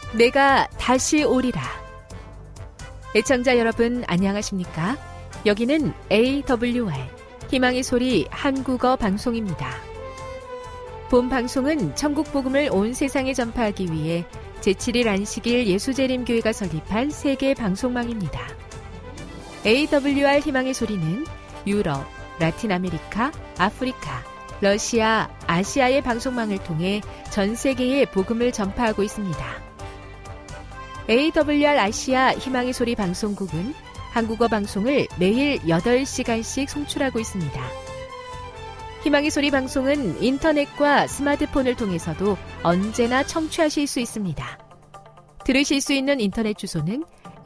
내가 다시 오리라. 애청자 여러분 안녕하십니까? 여기는 AWR 희망의 소리 한국어 방송입니다. 본 방송은 천국 복음을 온 세상에 전파하기 위해 제7일 안식일 예수재림교회가 설립한 세계 방송망입니다. AWR 희망의 소리는 유럽, 라틴 아메리카, 아프리카, 러시아, 아시아의 방송망을 통해 전 세계에 복음을 전파하고 있습니다. AWR 아시아 희망의 소리 방송국은 한국어 방송을 매일 8시간씩 송출하고 있습니다. 희망의 소리 방송은 인터넷과 스마트폰을 통해서도 언제나 청취하실 수 있습니다. 들으실 수 있는 인터넷 주소는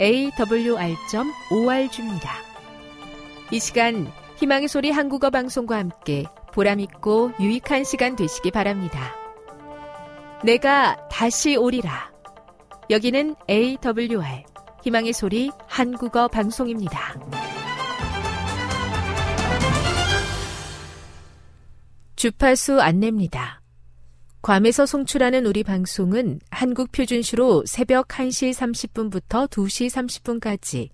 awr.org입니다. 이 시간 희망의 소리 한국어 방송과 함께 보람있고 유익한 시간 되시기 바랍니다. 내가 다시 오리라. 여기는 AWR 희망의 소리 한국어 방송입니다. 주파수 안내입니다. 괌에서 송출하는 우리 방송은 한국 표준시로 새벽 1시 30분부터 2시 30분까지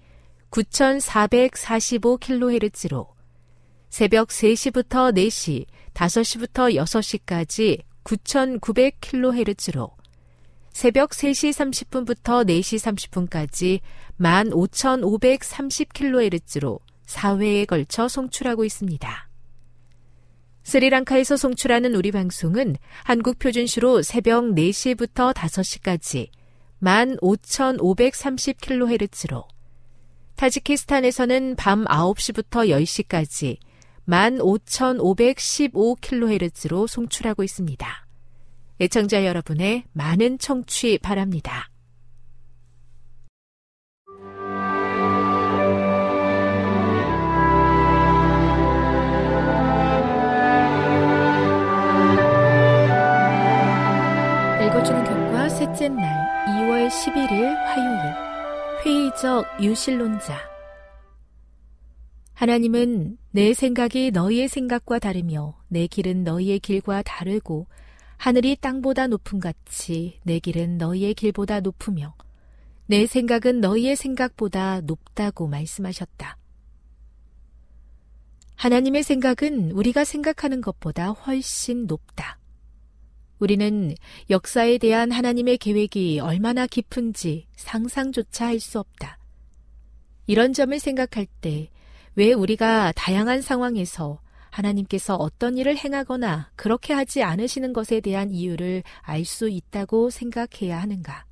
9445kHz로 새벽 3시부터 4시, 5시부터 6시까지 9900kHz로 새벽 3시 30분부터 4시 30분까지 15530kHz로 4회에 걸쳐 송출하고 있습니다. 스리랑카에서 송출하는 우리 방송은 한국 표준시로 새벽 4시부터 5시까지 15530kHz로 타지키스탄에서는 밤 9시부터 10시까지 15515kHz로 송출하고 있습니다. 애청자 여러분의 많은 청취 바랍니다. 읽어주는 교과 셋째 날 2월 11일 화요일 회의적 유실론자. 하나님은 내 생각이 너희의 생각과 다르며 내 길은 너희의 길과 다르고 하늘이 땅보다 높음같이 내 길은 너희의 길보다 높으며 내 생각은 너희의 생각보다 높다고 말씀하셨다. 하나님의 생각은 우리가 생각하는 것보다 훨씬 높다. 우리는 역사에 대한 하나님의 계획이 얼마나 깊은지 상상조차 할 수 없다. 이런 점을 생각할 때 왜 우리가 다양한 상황에서 하나님께서 어떤 일을 행하거나 그렇게 하지 않으시는 것에 대한 이유를 알 수 있다고 생각해야 하는가?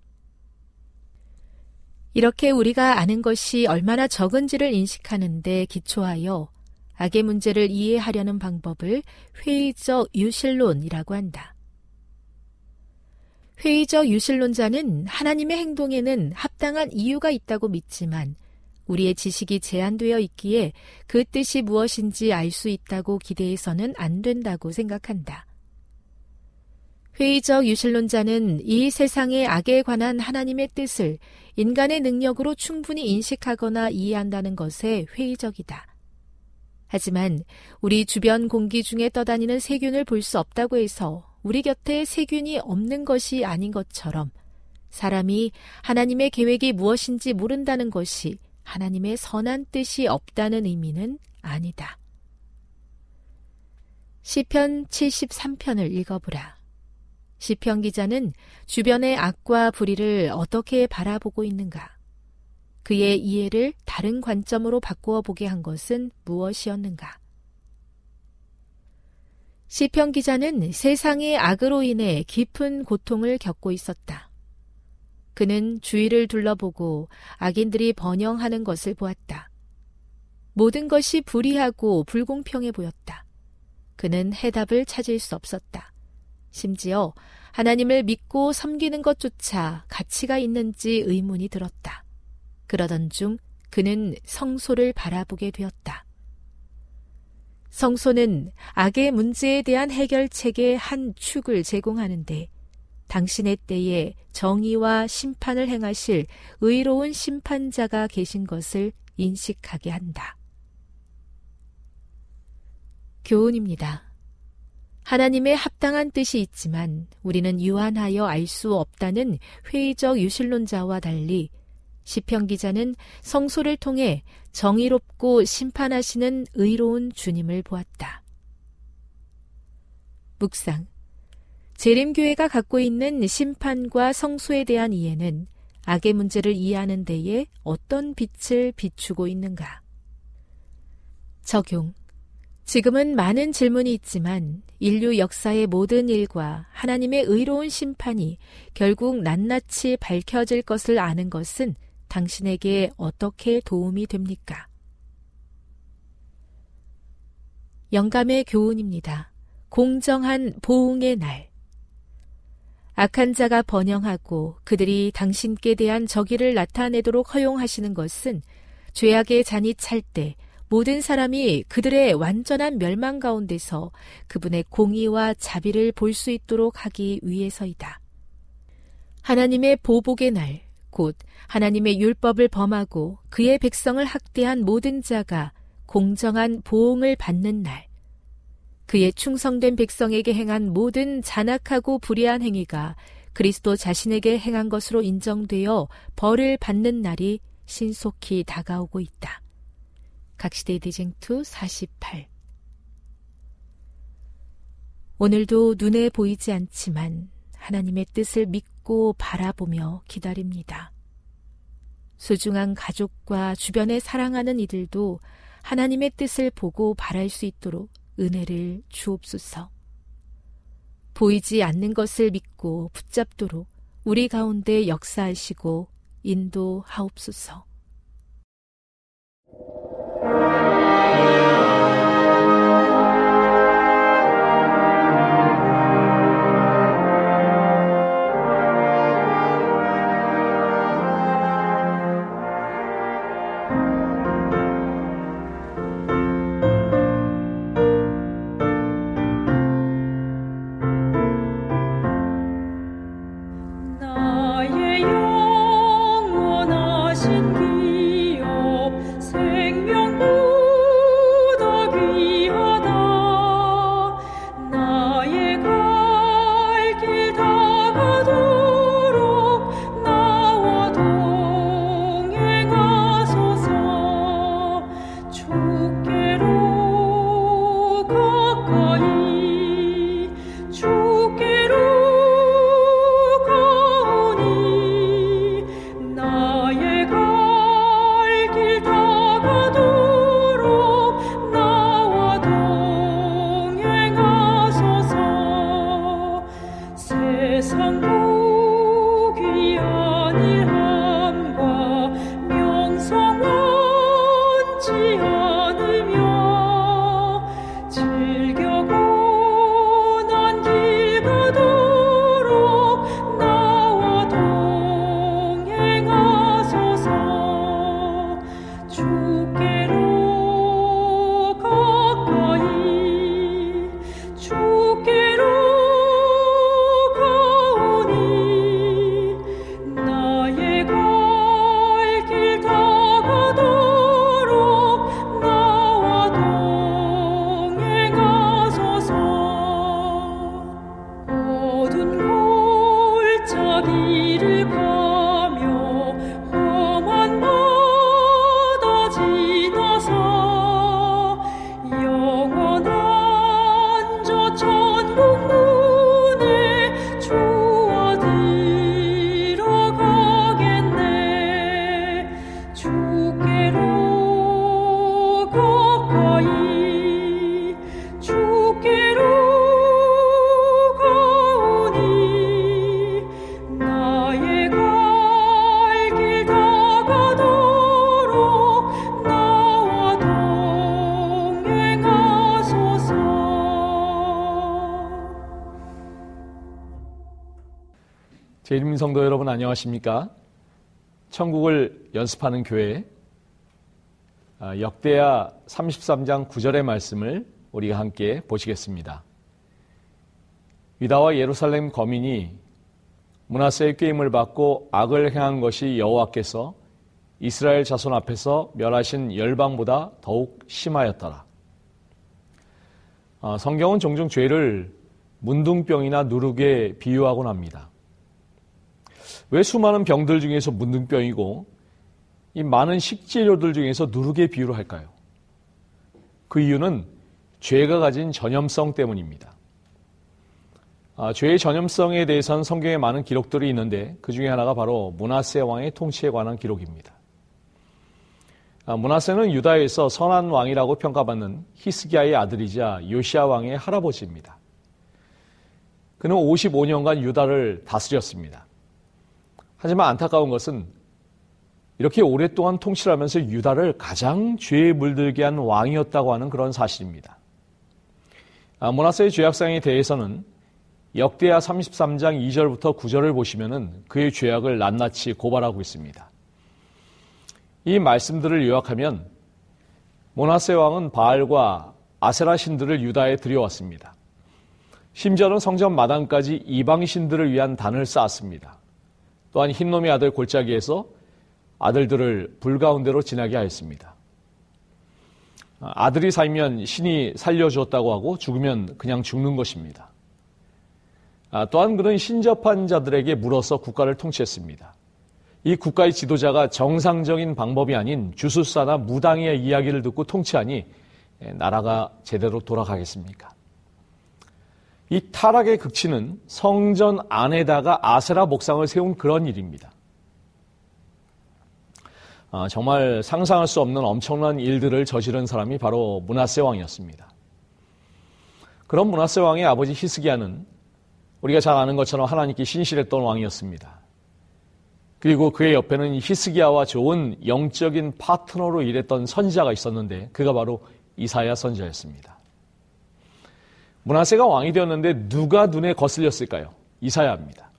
이렇게 우리가 아는 것이 얼마나 적은지를 인식하는 데 기초하여 악의 문제를 이해하려는 방법을 회의적 유실론이라고 한다. 회의적 유실론자는 하나님의 행동에는 합당한 이유가 있다고 믿지만 우리의 지식이 제한되어 있기에 그 뜻이 무엇인지 알 수 있다고 기대해서는 안 된다고 생각한다. 회의적 유실론자는 이 세상의 악에 관한 하나님의 뜻을 인간의 능력으로 충분히 인식하거나 이해한다는 것에 회의적이다. 하지만 우리 주변 공기 중에 떠다니는 세균을 볼 수 없다고 해서 우리 곁에 세균이 없는 것이 아닌 것처럼 사람이 하나님의 계획이 무엇인지 모른다는 것이 하나님의 선한 뜻이 없다는 의미는 아니다. 시편 73편을 읽어보라. 시편 기자는 주변의 악과 불의를 어떻게 바라보고 있는가? 그의 이해를 다른 관점으로 바꾸어 보게 한 것은 무엇이었는가? 시편 기자는 세상의 악으로 인해 깊은 고통을 겪고 있었다. 그는 주위를 둘러보고 악인들이 번영하는 것을 보았다. 모든 것이 불의하고 불공평해 보였다. 그는 해답을 찾을 수 없었다. 심지어 하나님을 믿고 섬기는 것조차 가치가 있는지 의문이 들었다. 그러던 중 그는 성소를 바라보게 되었다. 성소는 악의 문제에 대한 해결책의 한 축을 제공하는데 당신의 때에 정의와 심판을 행하실 의로운 심판자가 계신 것을 인식하게 한다. 교훈입니다. 하나님의 합당한 뜻이 있지만 우리는 유한하여 알 수 없다는 회의적 유실론자와 달리 시편 기자는 성소를 통해 정의롭고 심판하시는 의로운 주님을 보았다. 묵상. 재림교회가 갖고 있는 심판과 성소에 대한 이해는 악의 문제를 이해하는 데에 어떤 빛을 비추고 있는가? 적용. 지금은 많은 질문이 있지만 인류 역사의 모든 일과 하나님의 의로운 심판이 결국 낱낱이 밝혀질 것을 아는 것은 당신에게 어떻게 도움이 됩니까? 영감의 교훈입니다. 공정한 보응의 날. 악한 자가 번영하고 그들이 당신께 대한 적의를 나타내도록 허용하시는 것은 죄악의 잔이 찰 때 모든 사람이 그들의 완전한 멸망 가운데서 그분의 공의와 자비를 볼 수 있도록 하기 위해서이다. 하나님의 보복의 날, 곧 하나님의 율법을 범하고 그의 백성을 학대한 모든 자가 공정한 보응을 받는 날, 그의 충성된 백성에게 행한 모든 잔악하고 불의한 행위가 그리스도 자신에게 행한 것으로 인정되어 벌을 받는 날이 신속히 다가오고 있다. 각시대 디쟁투 48. 오늘도 눈에 보이지 않지만 하나님의 뜻을 믿고 바라보며 기다립니다. 소중한 가족과 주변에 사랑하는 이들도 하나님의 뜻을 보고 바랄 수 있도록 은혜를 주옵소서. 보이지 않는 것을 믿고 붙잡도록 우리 가운데 역사하시고 인도하옵소서. 나의 영원하신 기업 생명보다 귀하다. 나의 갈 길 다가도록 나와 동행하소서. 주께로 가까이 주께로 가오니 나의 갈 길 다가도록 나와 동행하소서. 세상 고귀한 일함과 명성 원치 않으며 즐겨 고난 길 가도록 나와 동행하소서. 주께로 가까이 주께로 가오니 나의 갈 길 다가도록 나와 동행하소서. 어두운 골짜기를 가며 험한 바다 지나서 영원한 저 천국 문에 주와 들어가겠네. 주께로 가까이 주께로 가오니 나의 갈 길 다가도록 나와 동행하소서. 제1민 성도 여러분 안녕하십니까? 천국을 연습하는 교회 역대하 33장 9절의 말씀을 우리가 함께 보시겠습니다. 유다와 예루살렘 거민이 므낫세의 꾀임을 받고 악을 행한 것이 여호와께서 이스라엘 자손 앞에서 멸하신 열방보다 더욱 심하였더라. 성경은 종종 죄를 문둥병이나 누룩에 비유하곤 합니다. 왜 수많은 병들 중에서 문둥병이고 이 많은 식재료들 중에서 누룩에 비유를 할까요? 그 이유는 죄가 가진 전염성 때문입니다. 죄의 전염성에 대해서는 성경에 많은 기록들이 있는데 그 중에 하나가 바로 므낫세 왕의 통치에 관한 기록입니다. 므낫세는 유다에서 선한 왕이라고 평가받는 히스기야의 아들이자 요시야 왕의 할아버지입니다. 그는 55년간 유다를 다스렸습니다. 하지만 안타까운 것은 이렇게 오랫동안 통치를 하면서 유다를 가장 죄에 물들게 한 왕이었다고 하는 그런 사실입니다. 므낫세의 죄악상에 대해서는 역대하 33장 2절부터 9절을 보시면은 그의 죄악을 낱낱이 고발하고 있습니다. 이 말씀들을 요약하면 므낫세 왕은 바알과 아세라 신들을 유다에 들여왔습니다. 심지어는 성전 마당까지 이방 신들을 위한 단을 쌓았습니다. 또한 흰놈의 아들 골짜기에서 아들들을 불 가운데로 지나게 하였습니다. 아들이 살면 신이 살려주었다고 하고 죽으면 그냥 죽는 것입니다. 또한 그는 신접한 자들에게 물어서 국가를 통치했습니다. 이 국가의 지도자가 정상적인 방법이 아닌 주술사나 무당의 이야기를 듣고 통치하니 나라가 제대로 돌아가겠습니까? 이 타락의 극치는 성전 안에다가 아세라 목상을 세운 그런 일입니다. 정말 상상할 수 없는 엄청난 일들을 저지른 사람이 바로 므낫세 왕이었습니다. 그런 므낫세 왕의 아버지 히스기야는 우리가 잘 아는 것처럼 하나님께 신실했던 왕이었습니다. 그리고 그의 옆에는 히스기야와 좋은 영적인 파트너로 일했던 선지자가 있었는데 그가 바로 이사야 선지자였습니다. 므낫세가 왕이 되었는데 누가 눈에 거슬렸을까요? 이사야입니다.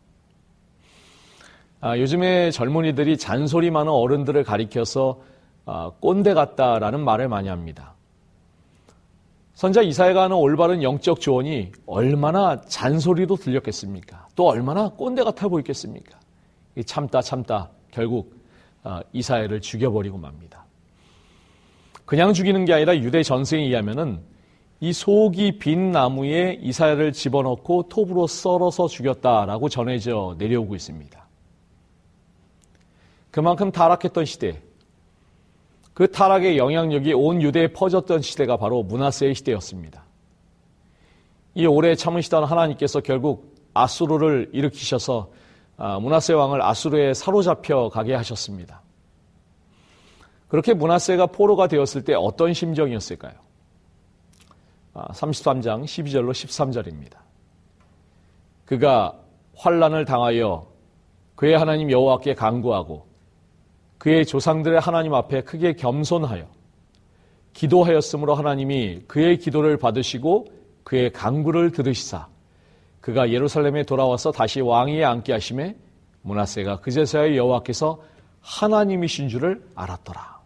요즘에 젊은이들이 잔소리 많은 어른들을 가리켜서 꼰대 같다라는 말을 많이 합니다. 선지자 이사야가 하는 올바른 영적 조언이 얼마나 잔소리로 들렸겠습니까? 또 얼마나 꼰대 같아 보이겠습니까? 참다 결국 이사야를 죽여버리고 맙니다. 그냥 죽이는 게 아니라 유대 전승에 의하면은 이 속이 빈 나무에 이사야를 집어넣고 톱으로 썰어서 죽였다라고 전해져 내려오고 있습니다. 그만큼 타락했던 시대, 그 타락의 영향력이 온 유대에 퍼졌던 시대가 바로 므낫세의 시대였습니다. 이 오래 참으시던 하나님께서 결국 아수르를 일으키셔서 므낫세 왕을 아수르에 사로잡혀 가게 하셨습니다. 그렇게 므낫세가 포로가 되었을 때 어떤 심정이었을까요? 33장 12절로 13절입니다. 그가 환난을 당하여 그의 하나님 여호와께 간구하고 그의 조상들의 하나님 앞에 크게 겸손하여 기도하였으므로 하나님이 그의 기도를 받으시고 그의 간구를 들으시사 그가 예루살렘에 돌아와서 다시 왕위에 앉게 하심에 므낫세가 그제서야 여호와께서 하나님이신 줄을 알았더라.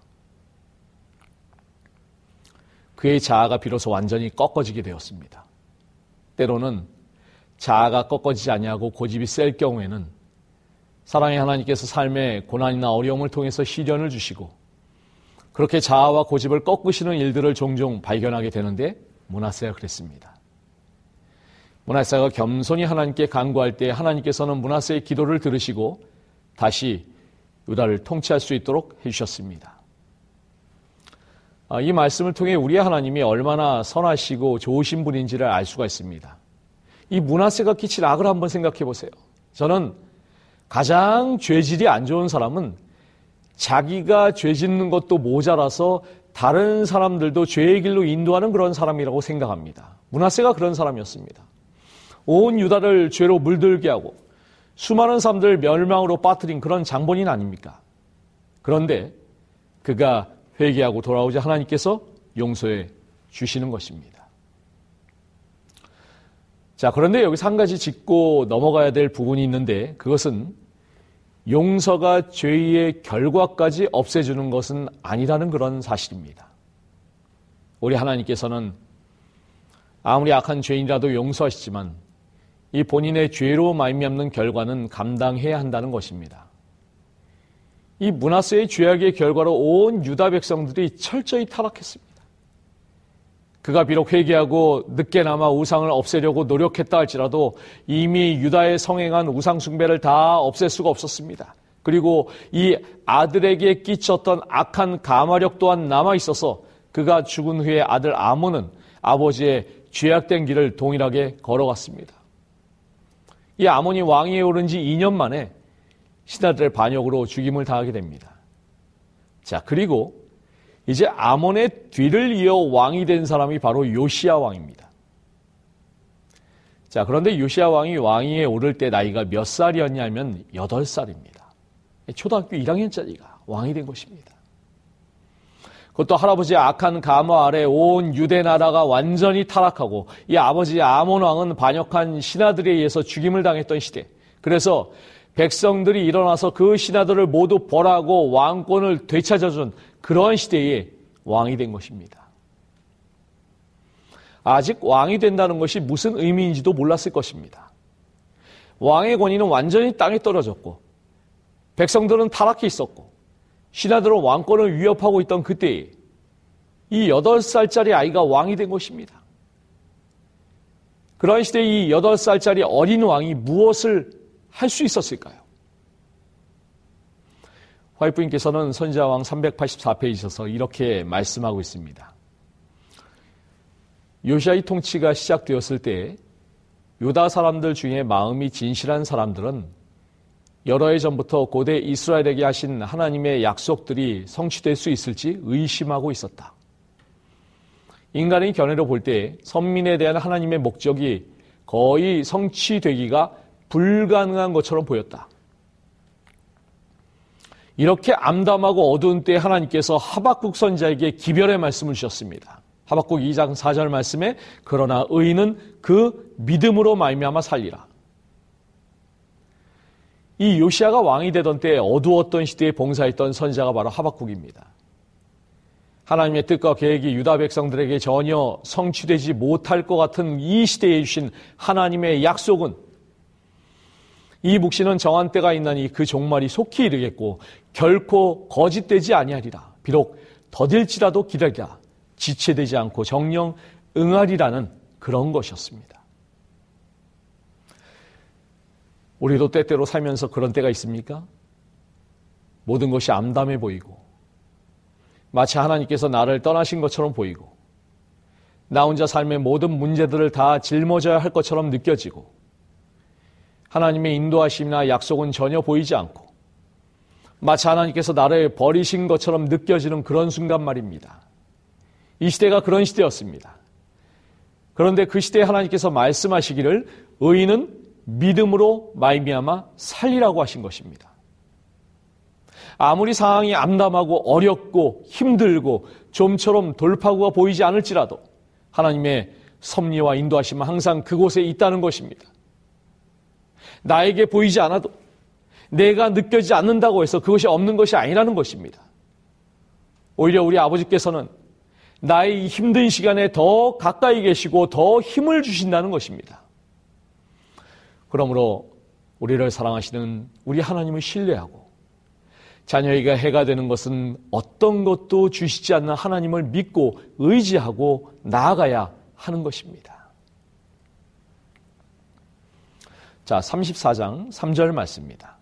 그의 자아가 비로소 완전히 꺾어지게 되었습니다. 때로는 자아가 꺾어지지 아니하고 고집이 셀 경우에는 사랑의 하나님께서 삶의 고난이나 어려움을 통해서 시련을 주시고 그렇게 자아와 고집을 꺾으시는 일들을 종종 발견하게 되는데 므낫세가 그랬습니다. 므낫세가 겸손히 하나님께 간구할 때 하나님께서는 므낫세의 기도를 들으시고 다시 유다를 통치할 수 있도록 해주셨습니다. 이 말씀을 통해 우리의 하나님이 얼마나 선하시고 좋으신 분인지를 알 수가 있습니다. 이 므낫세가 끼친 악을 한번 생각해 보세요. 저는 가장 죄질이 안 좋은 사람은 자기가 죄 짓는 것도 모자라서 다른 사람들도 죄의 길로 인도하는 그런 사람이라고 생각합니다. 므낫세가 그런 사람이었습니다. 온 유다를 죄로 물들게 하고 수많은 사람들을 멸망으로 빠뜨린 그런 장본인 아닙니까? 그런데 그가 회개하고 돌아오자 하나님께서 용서해 주시는 것입니다. 자, 그런데 여기서 한 가지 짚고 넘어가야 될 부분이 있는데 그것은 용서가 죄의 결과까지 없애주는 것은 아니라는 그런 사실입니다. 우리 하나님께서는 아무리 악한 죄인이라도 용서하시지만 이 본인의 죄로 말미암는 결과는 감당해야 한다는 것입니다. 이 므낫세의 죄악의 결과로 온 유다 백성들이 철저히 타락했습니다. 그가 비록 회개하고 늦게나마 우상을 없애려고 노력했다 할지라도 이미 유다에 성행한 우상 숭배를 다 없앨 수가 없었습니다. 그리고 이 아들에게 끼쳤던 악한 가마력 또한 남아있어서 그가 죽은 후에 아들 아몬은 아버지의 죄악된 길을 동일하게 걸어갔습니다. 이 아몬이 왕위에 오른 지 2년 만에 신하들의 반역으로 죽임을 당하게 됩니다. 자, 그리고 이제 아몬의 뒤를 이어 왕이 된 사람이 바로 요시야 왕입니다. 자, 그런데 요시야 왕이 왕위에 오를 때 나이가 몇 살이었냐면 8살입니다. 초등학교 1학년짜리가 왕이 된 것입니다. 그것도 할아버지의 악한 가마 아래 온 유대 나라가 완전히 타락하고 이 아버지 아몬 왕은 반역한 신하들에 의해서 죽임을 당했던 시대. 그래서 백성들이 일어나서 그 신하들을 모두 벌하고 왕권을 되찾아준 그러한 시대에 왕이 된 것입니다. 아직 왕이 된다는 것이 무슨 의미인지도 몰랐을 것입니다. 왕의 권위는 완전히 땅에 떨어졌고 백성들은 타락해 있었고 신하들은 왕권을 위협하고 있던 그때에 이 8살짜리 아이가 왕이 된 것입니다. 그런 시대에 이 8살짜리 어린 왕이 무엇을 할 수 있었을까요? 화이트부인께서는 선지자왕 384페이지에서 이렇게 말씀하고 있습니다. 요시아의 통치가 시작되었을 때 유다 사람들 중에 마음이 진실한 사람들은 여러 해 전부터 고대 이스라엘에게 하신 하나님의 약속들이 성취될 수 있을지 의심하고 있었다. 인간의 견해로 볼 때 선민에 대한 하나님의 목적이 거의 성취되기가 불가능한 것처럼 보였다. 이렇게 암담하고 어두운 때에 하나님께서 하박국 선지자에게 기별의 말씀을 주셨습니다. 하박국 2장 4절 말씀에 그러나 의인은 그 믿음으로 말미암아 살리라. 이 요시아가 왕이 되던 때 어두웠던 시대에 봉사했던 선지자가 바로 하박국입니다. 하나님의 뜻과 계획이 유다 백성들에게 전혀 성취되지 못할 것 같은 이 시대에 주신 하나님의 약속은 이 묵시는 정한 때가 있나니 그 종말이 속히 이르겠고 결코 거짓되지 아니하리라. 비록 더딜지라도 기다리라. 지체되지 않고 정령 응하리라는 그런 것이었습니다. 우리도 때때로 살면서 그런 때가 있습니까? 모든 것이 암담해 보이고 마치 하나님께서 나를 떠나신 것처럼 보이고 나 혼자 삶의 모든 문제들을 다 짊어져야 할 것처럼 느껴지고 하나님의 인도하심이나 약속은 전혀 보이지 않고 마치 하나님께서 나를 버리신 것처럼 느껴지는 그런 순간 말입니다. 이 시대가 그런 시대였습니다. 그런데 그 시대에 하나님께서 말씀하시기를 의인은 믿음으로 말미암아 살리라고 하신 것입니다. 아무리 상황이 암담하고 어렵고 힘들고 좀처럼 돌파구가 보이지 않을지라도 하나님의 섭리와 인도하심은 항상 그곳에 있다는 것입니다. 나에게 보이지 않아도 내가 느껴지지 않는다고 해서 그것이 없는 것이 아니라는 것입니다. 오히려 우리 아버지께서는 나의 힘든 시간에 더 가까이 계시고 더 힘을 주신다는 것입니다. 그러므로 우리를 사랑하시는 우리 하나님을 신뢰하고 자녀에게 해가 되는 것은 어떤 것도 주시지 않는 하나님을 믿고 의지하고 나아가야 하는 것입니다. 자, 34장 3절 말씀입니다.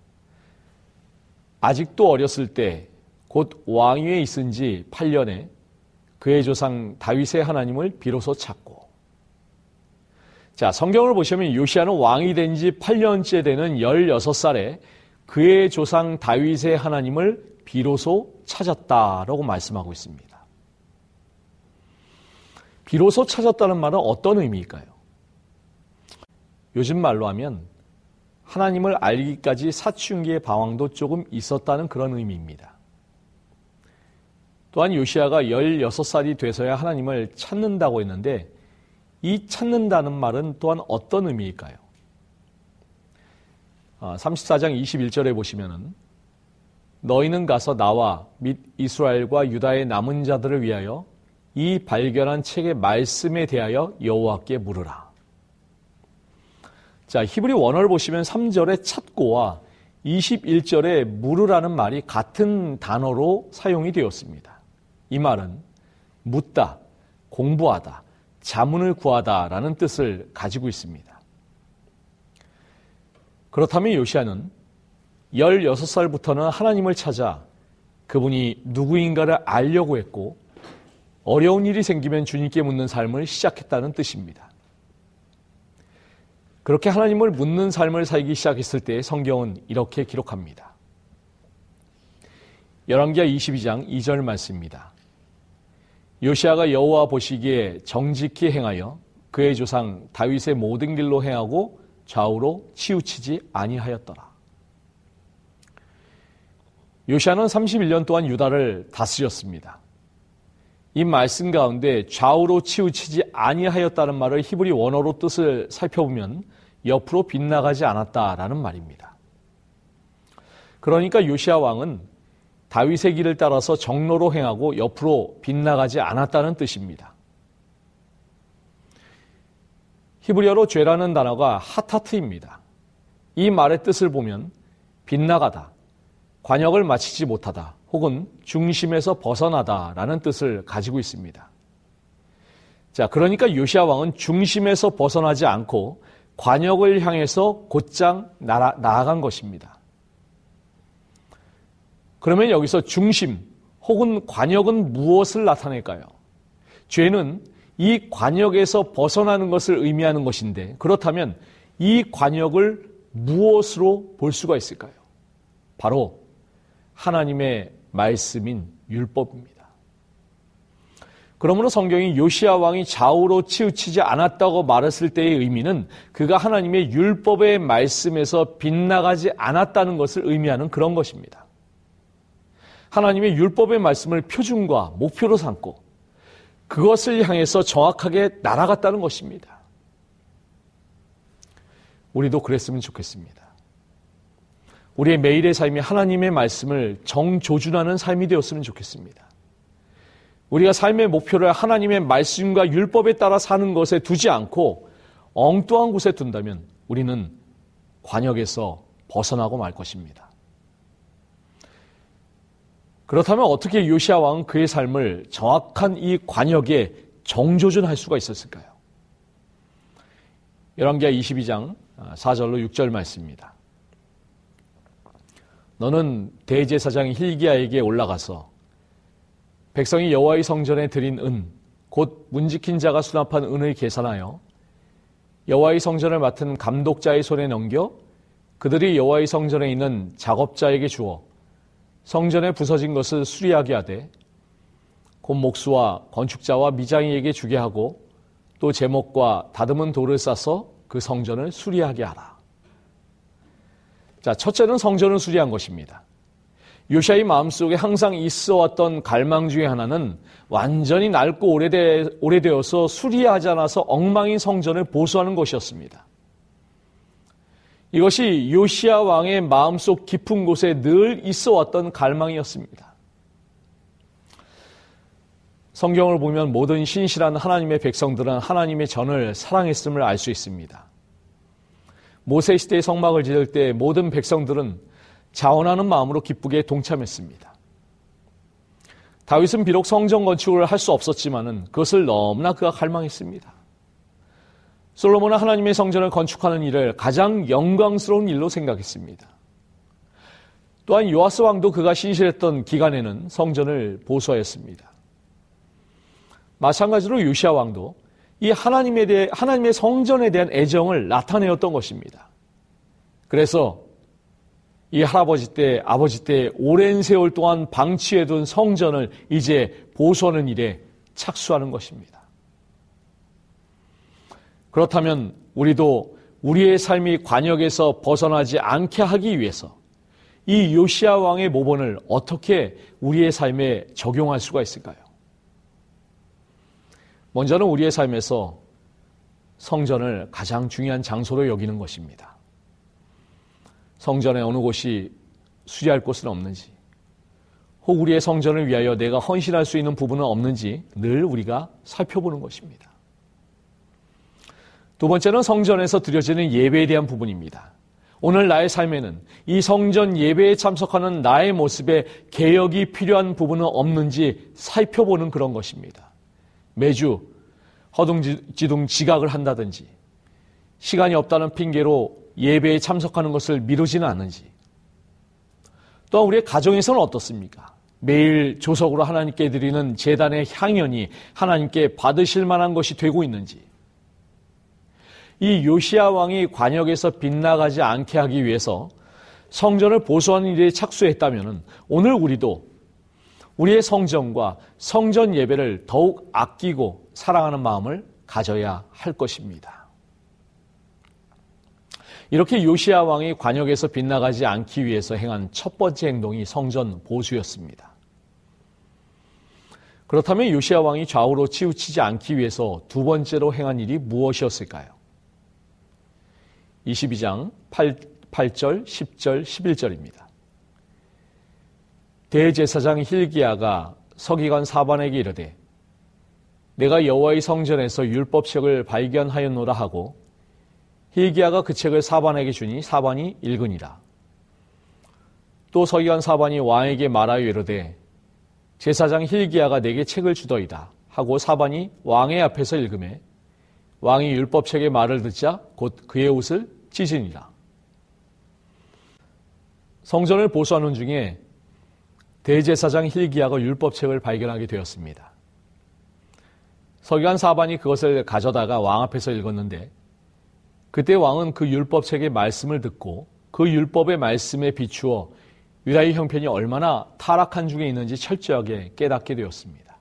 아직도 어렸을 때 곧 왕위에 있은 지 8년에 그의 조상 다윗의 하나님을 비로소 찾고. 자, 성경을 보시면 요시아는 왕이 된 지 8년째 되는 16살에 그의 조상 다윗의 하나님을 비로소 찾았다라고 말씀하고 있습니다. 비로소 찾았다는 말은 어떤 의미일까요? 요즘 말로 하면 하나님을 알기까지 사춘기의 방황도 조금 있었다는 그런 의미입니다. 또한 요시아가 16살이 돼서야 하나님을 찾는다고 했는데 이 찾는다는 말은 또한 어떤 의미일까요? 34장 21절에 보시면은 너희는 가서 나와 및 이스라엘과 유다의 남은 자들을 위하여 이 발견한 책의 말씀에 대하여 여호와께 물으라. 자, 히브리 원어를 보시면 3절의 찾고와 21절의 물으라는 말이 같은 단어로 사용이 되었습니다. 이 말은 묻다, 공부하다, 자문을 구하다라는 뜻을 가지고 있습니다. 그렇다면 요시야는 16살부터는 하나님을 찾아 그분이 누구인가를 알려고 했고 어려운 일이 생기면 주님께 묻는 삶을 시작했다는 뜻입니다. 그렇게 하나님을 묻는 삶을 살기 시작했을 때 성경은 이렇게 기록합니다. 열왕기하 22장 2절 말씀입니다. 요시야가 여호와 보시기에 정직히 행하여 그의 조상 다윗의 모든 길로 행하고 좌우로 치우치지 아니하였더라. 요시야는 31년 동안 유다를 다스렸습니다. 이 말씀 가운데 좌우로 치우치지 아니하였다는 말을 히브리 원어로 뜻을 살펴보면 옆으로 빗나가지 않았다라는 말입니다. 그러니까 요시야 왕은 다윗의 길을 따라서 정로로 행하고 옆으로 빗나가지 않았다는 뜻입니다. 히브리어로 죄라는 단어가 하타트입니다. 이 말의 뜻을 보면 빗나가다, 관역을 마치지 못하다, 혹은 중심에서 벗어나다라는 뜻을 가지고 있습니다. 자, 그러니까 요시야 왕은 중심에서 벗어나지 않고 관역을 향해서 곧장 나아간 것입니다. 그러면 여기서 중심 혹은 관역은 무엇을 나타낼까요? 죄는 이 관역에서 벗어나는 것을 의미하는 것인데 그렇다면 이 관역을 무엇으로 볼 수가 있을까요? 바로 하나님의 말씀인 율법입니다. 그러므로 성경이 요시야 왕이 좌우로 치우치지 않았다고 말했을 때의 의미는 그가 하나님의 율법의 말씀에서 빗나가지 않았다는 것을 의미하는 그런 것입니다. 하나님의 율법의 말씀을 표준과 목표로 삼고 그것을 향해서 정확하게 날아갔다는 것입니다. 우리도 그랬으면 좋겠습니다. 우리의 매일의 삶이 하나님의 말씀을 정조준하는 삶이 되었으면 좋겠습니다. 우리가 삶의 목표를 하나님의 말씀과 율법에 따라 사는 것에 두지 않고 엉뚱한 곳에 둔다면 우리는 관역에서 벗어나고 말 것입니다. 그렇다면 어떻게 요시야 왕은 그의 삶을 정확한 이 관역에 정조준할 수가 있었을까요? 열왕기하 22장 4절로 6절 말씀입니다. 너는 대제사장 hil기야에게 올라가서 백성이 여호와의 성전에 드린 은, 곧 문지킨 자가 수납한 은을 계산하여 여호와의 성전을 맡은 감독자의 손에 넘겨 그들이 여호와의 성전에 있는 작업자에게 주어 성전에 부서진 것을 수리하게 하되 곧 목수와 건축자와 미장이에게 주게 하고 또 제목과 다듬은 돌을 싸서 그 성전을 수리하게 하라. 자, 첫째는 성전을 수리한 것입니다. 요시야의 마음속에 항상 있어왔던 갈망 중에 하나는 완전히 낡고 오래되어서 수리하지 않아서 엉망인 성전을 보수하는 것이었습니다. 이것이 요시야 왕의 마음속 깊은 곳에 늘 있어왔던 갈망이었습니다. 성경을 보면 모든 신실한 하나님의 백성들은 하나님의 전을 사랑했음을 알 수 있습니다. 모세 시대의 성막을 지을 때 모든 백성들은 자원하는 마음으로 기쁘게 동참했습니다. 다윗은 비록 성전 건축을 할 수 없었지만은 그것을 너무나 그가 갈망했습니다. 솔로몬은 하나님의 성전을 건축하는 일을 가장 영광스러운 일로 생각했습니다. 또한 요아스 왕도 그가 신실했던 기간에는 성전을 보수하였습니다. 마찬가지로 요시야 왕도 이 하나님의 성전에 대한 애정을 나타내었던 것입니다. 그래서 이 할아버지 때, 아버지 때 오랜 세월 동안 방치해둔 성전을 이제 보수하는 일에 착수하는 것입니다. 그렇다면 우리도 우리의 삶이 관역에서 벗어나지 않게 하기 위해서 이 요시야 왕의 모본을 어떻게 우리의 삶에 적용할 수가 있을까요? 먼저는 우리의 삶에서 성전을 가장 중요한 장소로 여기는 것입니다. 성전에 어느 곳이 수리할 곳은 없는지, 혹 우리의 성전을 위하여 내가 헌신할 수 있는 부분은 없는지 늘 우리가 살펴보는 것입니다. 두 번째는 성전에서 드려지는 예배에 대한 부분입니다. 오늘 나의 삶에는 이 성전 예배에 참석하는 나의 모습에 개혁이 필요한 부분은 없는지 살펴보는 그런 것입니다. 매주 허둥지둥 지각을 한다든지 시간이 없다는 핑계로 예배에 참석하는 것을 미루지는 않는지, 또한 우리의 가정에서는 어떻습니까? 매일 조석으로 하나님께 드리는 제단의 향연이 하나님께 받으실 만한 것이 되고 있는지, 이 요시야 왕이 관역에서 빗나가지 않게 하기 위해서 성전을 보수하는 일에 착수했다면 오늘 우리도 우리의 성전과 성전 예배를 더욱 아끼고 사랑하는 마음을 가져야 할 것입니다. 이렇게 요시야 왕이 관역에서 빗나가지 않기 위해서 행한 첫 번째 행동이 성전 보수였습니다. 그렇다면 요시야 왕이 좌우로 치우치지 않기 위해서 두 번째로 행한 일이 무엇이었을까요? 22장 8절, 10절, 11절입니다. 대제사장 힐기야가 서기관 사반에게 이르되 내가 여호와의 성전에서 율법책을 발견하였노라 하고 힐기야가 그 책을 사반에게 주니 사반이 읽으니라. 또 서기관 사반이 왕에게 말하여 이르되 제사장 힐기야가 내게 책을 주더이다 하고 사반이 왕의 앞에서 읽으매 왕이 율법책의 말을 듣자 곧 그의 옷을 찢으니라. 성전을 보수하는 중에 대제사장 힐기야가 율법책을 발견하게 되었습니다. 서기관 사반이 그것을 가져다가 왕 앞에서 읽었는데 그때 왕은 그 율법책의 말씀을 듣고 그 율법의 말씀에 비추어 유다의 형편이 얼마나 타락한 중에 있는지 철저하게 깨닫게 되었습니다.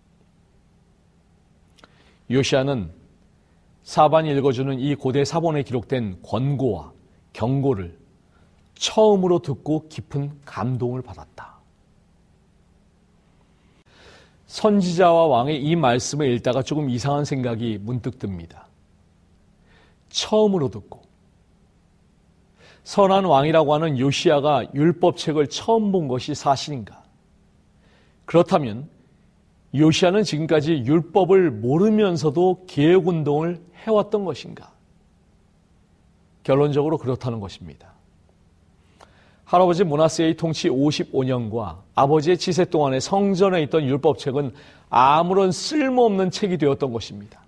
요시야는 사반이 읽어주는 이 고대 사본에 기록된 권고와 경고를 처음으로 듣고 깊은 감동을 받았다. 선지자와 왕의 이 말씀을 읽다가 조금 이상한 생각이 문득 듭니다. 처음으로 듣고 선한 왕이라고 하는 요시야가 율법책을 처음 본 것이 사실인가? 그렇다면 요시야는 지금까지 율법을 모르면서도 개혁운동을 해왔던 것인가? 결론적으로 그렇다는 것입니다. 할아버지 므낫세의 통치 55년과 아버지의 치세 동안에 성전에 있던 율법책은 아무런 쓸모없는 책이 되었던 것입니다.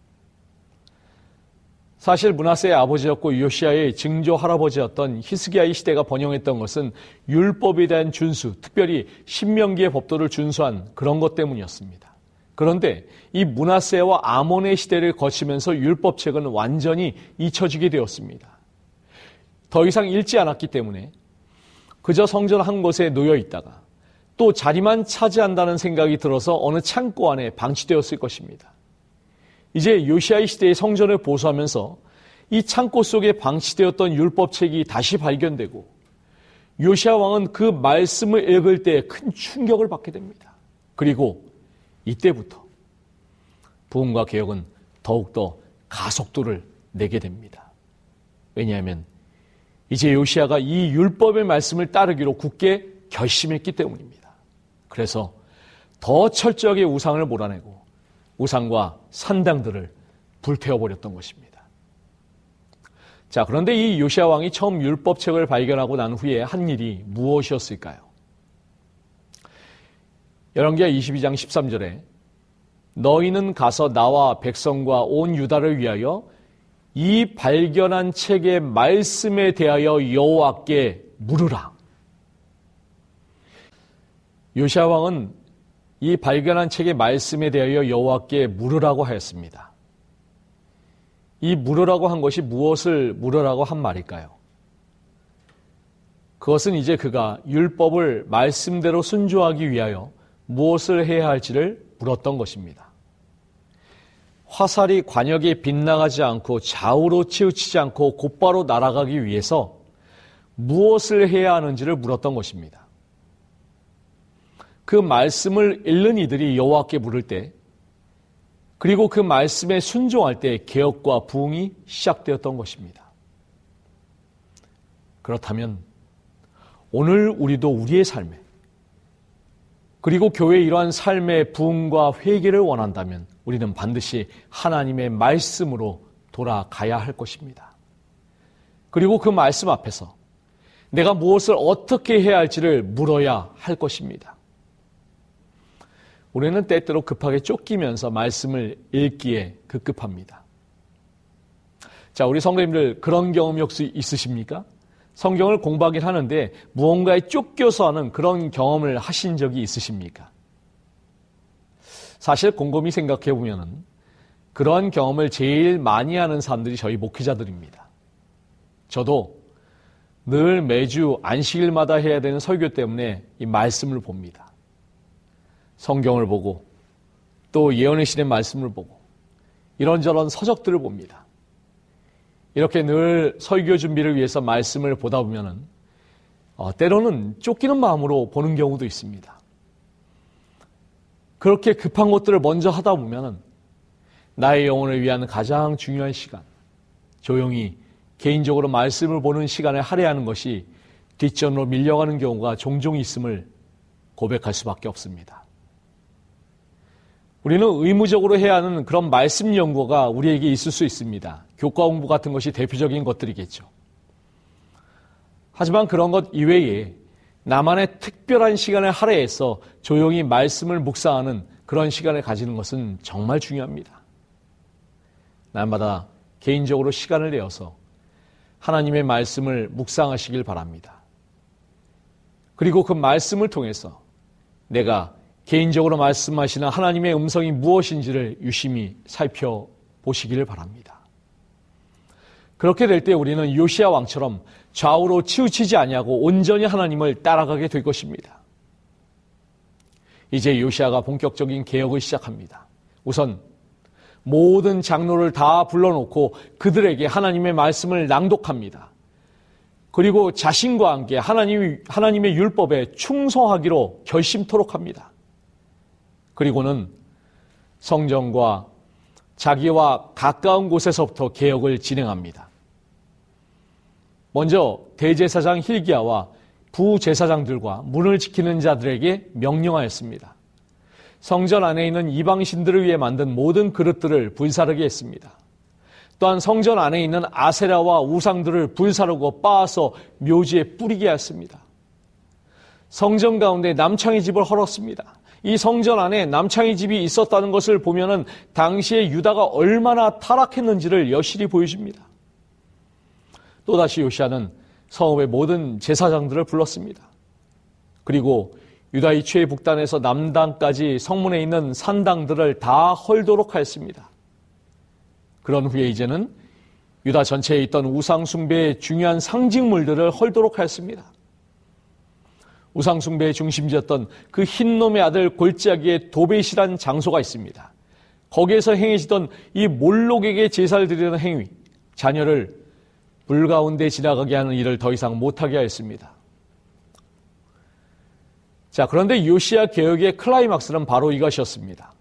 사실 므낫세의 아버지였고 요시야의 증조 할아버지였던 히스기야의 시대가 번영했던 것은 율법에 대한 준수, 특별히 신명기의 법도를 준수한 그런 것 때문이었습니다. 그런데 이 므낫세와 아몬의 시대를 거치면서 율법책은 완전히 잊혀지게 되었습니다. 더 이상 읽지 않았기 때문에 그저 성전 한 곳에 놓여 있다가 또 자리만 차지한다는 생각이 들어서 어느 창고 안에 방치되었을 것입니다. 이제 요시야의 시대의 성전을 보수하면서 이 창고 속에 방치되었던 율법책이 다시 발견되고 요시야 왕은 그 말씀을 읽을 때 큰 충격을 받게 됩니다. 그리고 이때부터 부흥과 개혁은 더욱더 가속도를 내게 됩니다. 왜냐하면 이제 요시야가 이 율법의 말씀을 따르기로 굳게 결심했기 때문입니다. 그래서 더 철저하게 우상을 몰아내고 우상과 산당들을 불태워버렸던 것입니다. 자, 그런데 이 요시야 왕이 처음 율법책을 발견하고 난 후에 한 일이 무엇이었을까요? 열왕기하 22장 13절에 너희는 가서 나와 백성과 온 유다를 위하여 이 발견한 책의 말씀에 대하여 여호와께 물으라. 요시야 왕은 이 발견한 책의 말씀에 대하여 여호와께 물으라고 하였습니다. 이 물으라고 한 것이 무엇을 물으라고 한 말일까요? 그것은 이제 그가 율법을 말씀대로 순종하기 위하여 무엇을 해야 할지를 물었던 것입니다. 화살이 관역에 빗나가지 않고 좌우로 치우치지 않고 곧바로 날아가기 위해서 무엇을 해야 하는지를 물었던 것입니다. 그 말씀을 읽는 이들이 여호와께 물을 때 그리고 그 말씀에 순종할 때 개혁과 부흥이 시작되었던 것입니다. 그렇다면 오늘 우리도 우리의 삶에 그리고 교회의 이러한 삶의 부흥과 회개를 원한다면 우리는 반드시 하나님의 말씀으로 돌아가야 할 것입니다. 그리고 그 말씀 앞에서 내가 무엇을 어떻게 해야 할지를 물어야 할 것입니다. 우리는 때때로 급하게 쫓기면서 말씀을 읽기에 급급합니다. 자, 우리 성도님들 그런 경험이 혹시 있으십니까? 성경을 공부하긴 하는데 무언가에 쫓겨서 하는 그런 경험을 하신 적이 있으십니까? 사실 곰곰이 생각해 보면은 그러한 경험을 제일 많이 하는 사람들이 저희 목회자들입니다. 저도 늘 매주 안식일마다 해야 되는 설교 때문에 이 말씀을 봅니다. 성경을 보고 또 예언의 신의 말씀을 보고 이런저런 서적들을 봅니다. 이렇게 늘 설교 준비를 위해서 말씀을 보다 보면은 때로는 쫓기는 마음으로 보는 경우도 있습니다. 그렇게 급한 것들을 먼저 하다 보면은 나의 영혼을 위한 가장 중요한 시간, 조용히 개인적으로 말씀을 보는 시간을 할애하는 것이 뒷전으로 밀려가는 경우가 종종 있음을 고백할 수밖에 없습니다. 우리는 의무적으로 해야 하는 그런 말씀 연구가 우리에게 있을 수 있습니다. 교과 공부 같은 것이 대표적인 것들이겠죠. 하지만 그런 것 이외에 나만의 특별한 시간을 할애해서 조용히 말씀을 묵상하는 그런 시간을 가지는 것은 정말 중요합니다. 날마다 개인적으로 시간을 내어서 하나님의 말씀을 묵상하시길 바랍니다. 그리고 그 말씀을 통해서 내가 개인적으로 말씀하시는 하나님의 음성이 무엇인지를 유심히 살펴보시기를 바랍니다. 그렇게 될 때 우리는 요시야 왕처럼 좌우로 치우치지 아니하고 온전히 하나님을 따라가게 될 것입니다. 이제 요시야가 본격적인 개혁을 시작합니다. 우선 모든 장로를 다 불러놓고 그들에게 하나님의 말씀을 낭독합니다. 그리고 자신과 함께 하나님의 율법에 충성하기로 결심토록 합니다. 그리고는 성전과 자기와 가까운 곳에서부터 개혁을 진행합니다. 먼저 대제사장 hil기야와 부제사장들과 문을 지키는 자들에게 명령하였습니다. 성전 안에 있는 이방신들을 위해 만든 모든 그릇들을 불사르게 했습니다. 또한 성전 안에 있는 아세라와 우상들을 불사르고 빻아서 묘지에 뿌리게 했습니다. 성전 가운데 남창의 집을 헐었습니다. 이 성전 안에 남창의 집이 있었다는 것을 보면은 당시에 유다가 얼마나 타락했는지를 여실히 보여줍니다. 또다시 요시야는 성읍의 모든 제사장들을 불렀습니다. 그리고 유다의 최북단에서 남단까지 성문에 있는 산당들을 다 헐도록 하였습니다. 그런 후에 이제는 유다 전체에 있던 우상 숭배의 중요한 상징물들을 헐도록 하였습니다. 우상 숭배의 중심지였던 그 흰놈의 아들 골짜기에 도벳이란 장소가 있습니다. 거기에서 행해지던 이 몰록에게 제사를 드리는 행위, 자녀를 불 가운데 지나가게 하는 일을 더 이상 못하게 하였습니다. 자, 그런데 요시야 개혁의 클라이막스는 바로 이것이었습니다.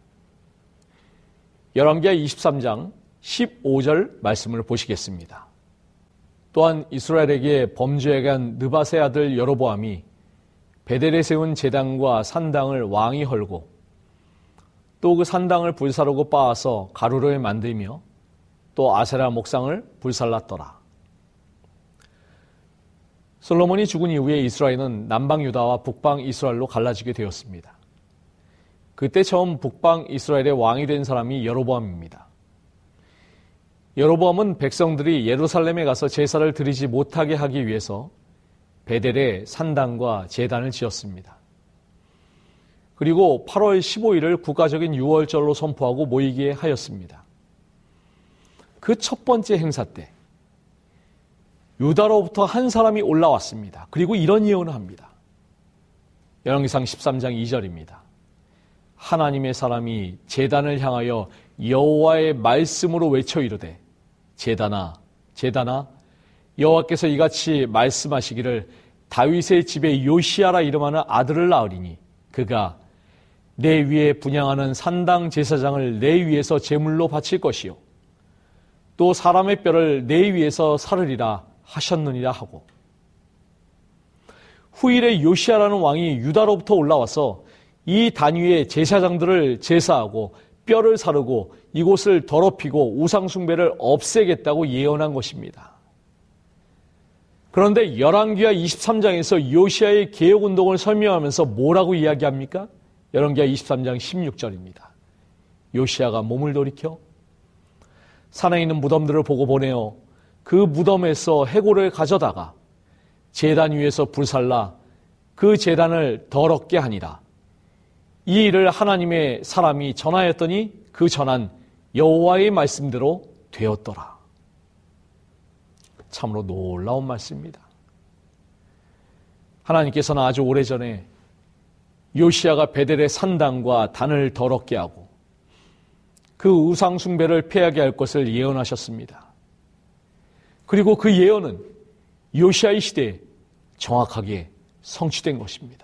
열왕기하 23장 15절 말씀을 보시겠습니다. 또한 이스라엘에게 범죄하게 한 느밧의 아들 여로보암이 베델에 세운 제단과 산당을 왕이 헐고 또 그 산당을 불사르고 빻아서 가루를 만들며 또 아세라 목상을 불살랐더라. 솔로몬이 죽은 이후에 이스라엘은 남방 유다와 북방 이스라엘로 갈라지게 되었습니다. 그때 처음 북방 이스라엘의 왕이 된 사람이 여로보암입니다. 여로보암은 백성들이 예루살렘에 가서 제사를 드리지 못하게 하기 위해서 베델에 산당과 제단을 지었습니다. 그리고 8월 15일을 국가적인 유월절로 선포하고 모이게 하였습니다. 그 첫 번째 행사 때 유다로부터 한 사람이 올라왔습니다. 그리고 이런 예언을 합니다. 열왕기상 13장 2절입니다. 하나님의 사람이 제단을 향하여 여호와의 말씀으로 외쳐 이르되 제단아 제단아 여호와께서 이같이 말씀하시기를 다윗의 집에 요시야라 이름하는 아들을 낳으리니 그가 내 위에 분향하는 산당 제사장을 내 위에서 제물로 바칠 것이요 또 사람의 뼈를 내 위에서 사르리라 하셨느니라 하고 후일에 요시야라는 왕이 유다로부터 올라와서 이 단위의 제사장들을 제사하고 뼈를 사르고 이곳을 더럽히고 우상숭배를 없애겠다고 예언한 것입니다. 그런데 열왕기하 23장에서 요시야의 개혁운동을 설명하면서 뭐라고 이야기합니까? 열왕기하 23장 16절입니다. 요시야가 몸을 돌이켜 산에 있는 무덤들을 보고 보내어 그 무덤에서 해골을 가져다가 제단 위에서 불살라 그 제단을 더럽게 하니라. 이 일을 하나님의 사람이 전하였더니 그 전한 여호와의 말씀대로 되었더라. 참으로 놀라운 말씀입니다. 하나님께서는 아주 오래전에 요시야가 베델의 산당과 단을 더럽게 하고 그 우상 숭배를 폐하게 할 것을 예언하셨습니다. 그리고 그 예언은 요시야의 시대에 정확하게 성취된 것입니다.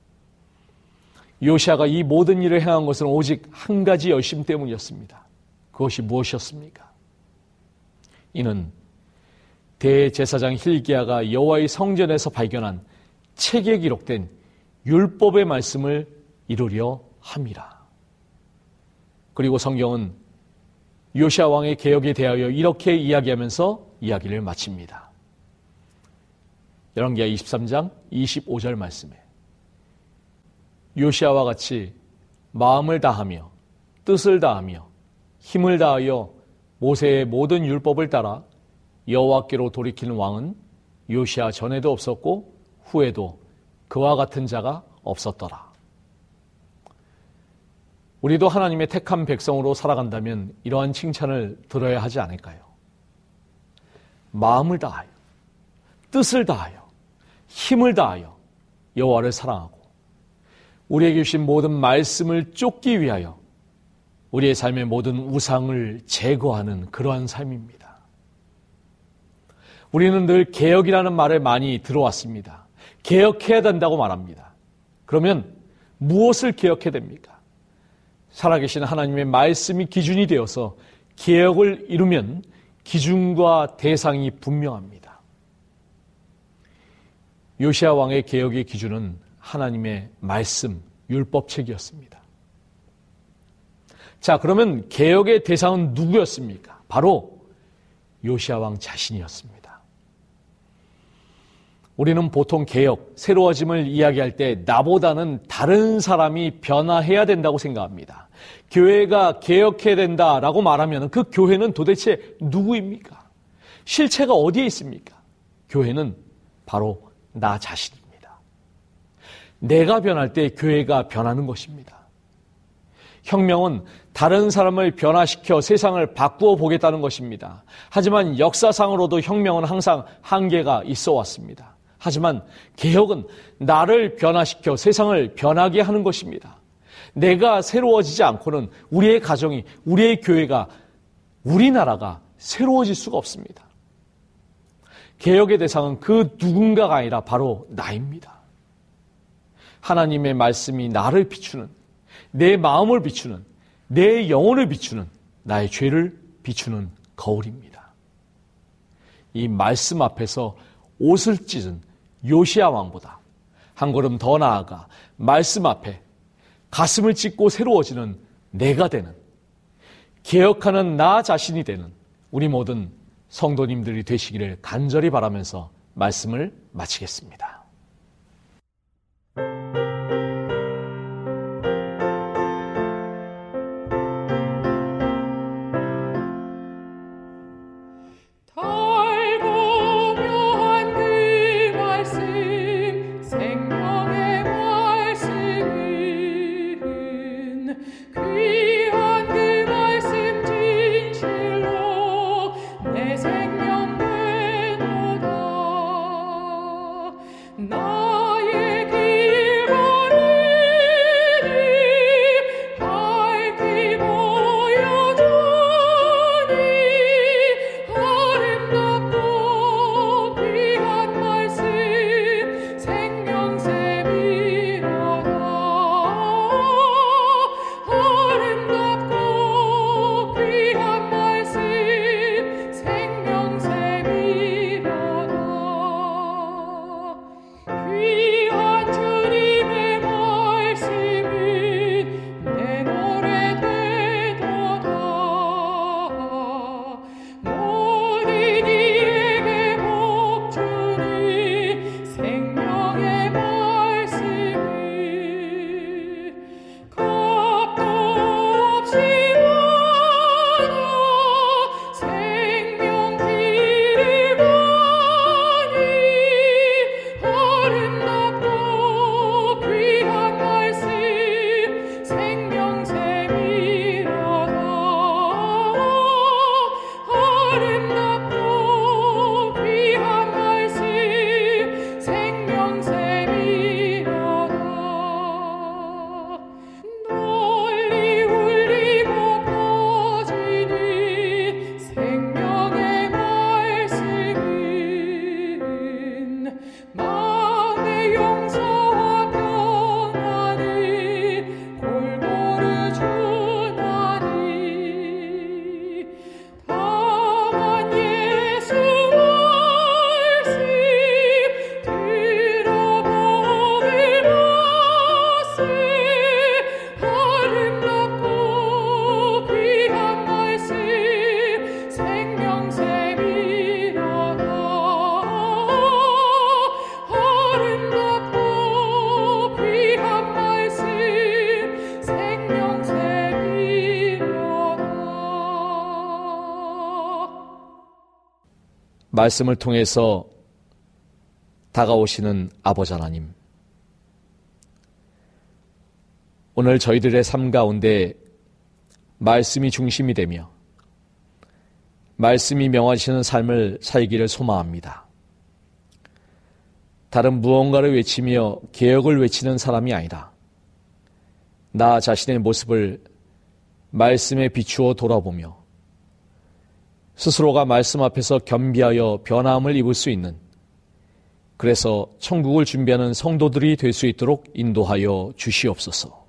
요시야가 이 모든 일을 행한 것은 오직 한 가지 열심 때문이었습니다. 그것이 무엇이었습니까? 이는 대제사장 hil기야가 여호와의 성전에서 발견한 책에 기록된 율법의 말씀을 이루려 함이라. 그리고 성경은 요시야 왕의 개혁에 대하여 이렇게 이야기하면서 이야기를 마칩니다. 열왕기하 23장 25절 말씀에 요시야와 같이 마음을 다하며 뜻을 다하며 힘을 다하여 모세의 모든 율법을 따라 여호와께로 돌이키는 왕은 요시야 전에도 없었고 후에도 그와 같은 자가 없었더라. 우리도 하나님의 택한 백성으로 살아간다면 이러한 칭찬을 들어야 하지 않을까요? 마음을 다하여, 뜻을 다하여, 힘을 다하여 여호와를 사랑하고 우리에게 주신 모든 말씀을 쫓기 위하여 우리의 삶의 모든 우상을 제거하는 그러한 삶입니다. 우리는 늘 개혁이라는 말을 많이 들어왔습니다. 개혁해야 된다고 말합니다. 그러면 무엇을 개혁해야 됩니까? 살아계신 하나님의 말씀이 기준이 되어서 개혁을 이루면 기준과 대상이 분명합니다. 요시야 왕의 개혁의 기준은 하나님의 말씀, 율법책이었습니다. 자, 그러면 개혁의 대상은 누구였습니까? 바로 요시야 왕 자신이었습니다. 우리는 보통 개혁, 새로워짐을 이야기할 때 나보다는 다른 사람이 변화해야 된다고 생각합니다. 교회가 개혁해야 된다라고 말하면 그 교회는 도대체 누구입니까? 실체가 어디에 있습니까? 교회는 바로 나 자신입니다. 내가 변할 때 교회가 변하는 것입니다. 혁명은 다른 사람을 변화시켜 세상을 바꾸어 보겠다는 것입니다. 하지만 역사상으로도 혁명은 항상 한계가 있어 왔습니다. 하지만 개혁은 나를 변화시켜 세상을 변하게 하는 것입니다. 내가 새로워지지 않고는 우리의 가정이, 우리의 교회가, 우리나라가 새로워질 수가 없습니다. 개혁의 대상은 그 누군가가 아니라 바로 나입니다. 하나님의 말씀이 나를 비추는, 내 마음을 비추는, 내 영혼을 비추는, 나의 죄를 비추는 거울입니다. 이 말씀 앞에서 옷을 찢은 요시야 왕보다 한 걸음 더 나아가 말씀 앞에 가슴을 찢고 새로워지는 내가 되는, 개혁하는 나 자신이 되는 우리 모든 성도님들이 되시기를 간절히 바라면서 말씀을 마치겠습니다. 말씀을 통해서 다가오시는 아버지 하나님, 오늘 저희들의 삶 가운데 말씀이 중심이 되며 말씀이 명하시는 삶을 살기를 소망합니다. 다른 무언가를 외치며 개혁을 외치는 사람이 아니라 나 자신의 모습을 말씀에 비추어 돌아보며 스스로가 말씀 앞에서 겸비하여 변화함을 입을 수 있는, 그래서 천국을 준비하는 성도들이 될 수 있도록 인도하여 주시옵소서.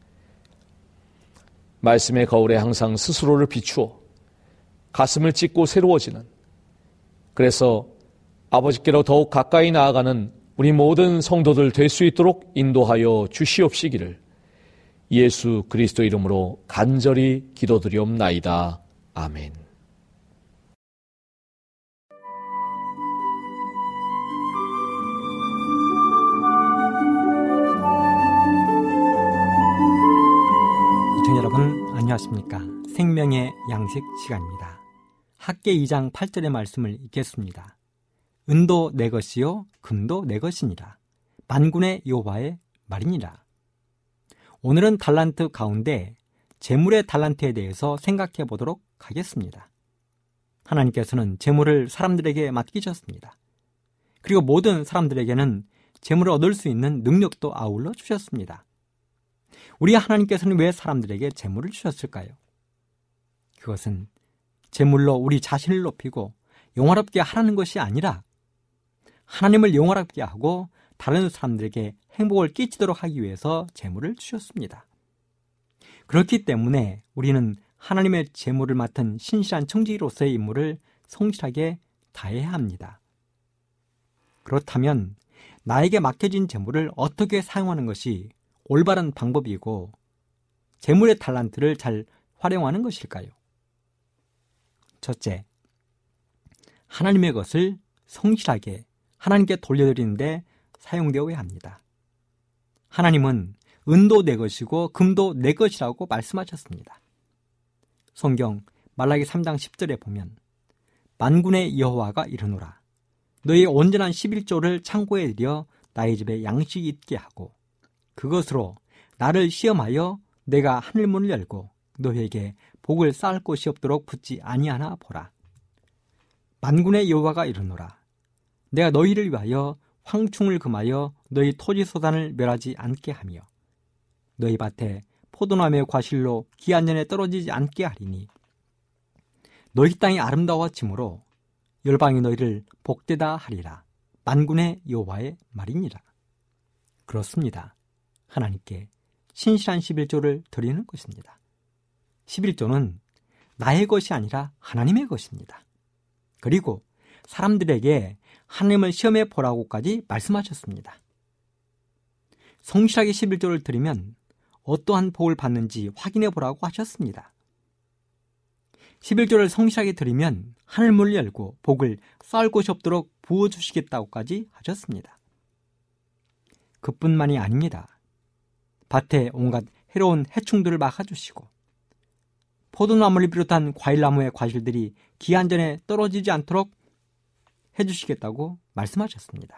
말씀의 거울에 항상 스스로를 비추어 가슴을 찢고 새로워지는, 그래서 아버지께로 더욱 가까이 나아가는 우리 모든 성도들 될 수 있도록 인도하여 주시옵시기를 예수 그리스도 이름으로 간절히 기도드리옵나이다. 아멘. 시청자 여러분, 안녕하십니까? 생명의 양식 시간입니다. 학계 2장 8절의 말씀을 읽겠습니다. 은도 내 것이요 금도 내 것이니라. 만군의 여호와의 말이니라. 오늘은 달란트 가운데 재물의 달란트에 대해서 생각해 보도록 하겠습니다. 하나님께서는 재물을 사람들에게 맡기셨습니다. 그리고 모든 사람들에게는 재물을 얻을 수 있는 능력도 아울러 주셨습니다. 우리 하나님께서는 왜 사람들에게 재물을 주셨을까요? 그것은 재물로 우리 자신을 높이고 영화롭게 하라는 것이 아니라 하나님을 영화롭게 하고 다른 사람들에게 행복을 끼치도록 하기 위해서 재물을 주셨습니다. 그렇기 때문에 우리는 하나님의 재물을 맡은 신실한 청지기로서의 임무를 성실하게 다해야 합니다. 그렇다면 나에게 맡겨진 재물을 어떻게 사용하는 것이 올바른 방법이고 재물의 달란트를 잘 활용하는 것일까요? 첫째, 하나님의 것을 성실하게 하나님께 돌려드리는데 사용되어야 합니다. 하나님은 은도 내 것이고 금도 내 것이라고 말씀하셨습니다. 성경 말라기 3장 10절에 보면 만군의 여호와가 이르노라. 너희 온전한 11조를 창고에 들여 나의 집에 양식이 있게 하고 그것으로 나를 시험하여 내가 하늘문을 열고 너희에게 복을 쌓을 곳이 없도록 붙지 아니하나 보라. 만군의 여호와가 이르노라. 내가 너희를 위하여 황충을 금하여 너희 토지 소산을 멸하지 않게 하며 너희 밭에 포도나무의 과실로 기한년에 떨어지지 않게 하리니 너희 땅이 아름다워짐으로 열방이 너희를 복되다 하리라. 만군의 여호와의 말이니라. 그렇습니다. 하나님께 신실한 11조를 드리는 것입니다. 11조는 나의 것이 아니라 하나님의 것입니다. 그리고 사람들에게 하나님을 시험해 보라고까지 말씀하셨습니다. 성실하게 11조를 드리면 어떠한 복을 받는지 확인해 보라고 하셨습니다. 11조를 성실하게 드리면 하늘문을 열고 복을 쌓을 곳이 없도록 부어주시겠다고까지 하셨습니다. 그뿐만이 아닙니다. 밭에 온갖 해로운 해충들을 막아주시고 포도나무를 비롯한 과일나무의 과실들이 기한 전에 떨어지지 않도록 해주시겠다고 말씀하셨습니다.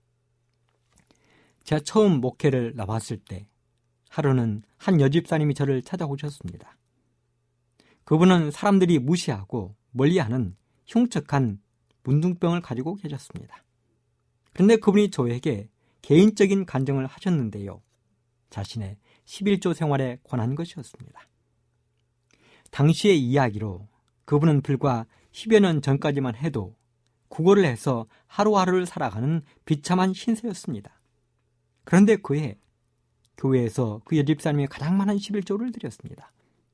제가 처음 목회를 나왔을 때 하루는 한 여집사님이 저를 찾아오셨습니다. 그분은 사람들이 무시하고 멀리하는 흉측한 문둥병을 가지고 계셨습니다. 그런데 그분이 저에게 개인적인 간증을 하셨는데요. 자신의 11조 생활에 관한 것이었습니다. 당시의 이야기로 그분은 불과 10여 년 전까지만 해도 구걸을 해서 하루하루를 살아가는 비참한 신세였습니다. 그런데 그해 교회에서 그 여집사님이 가장 많은 11조를 드렸습니다.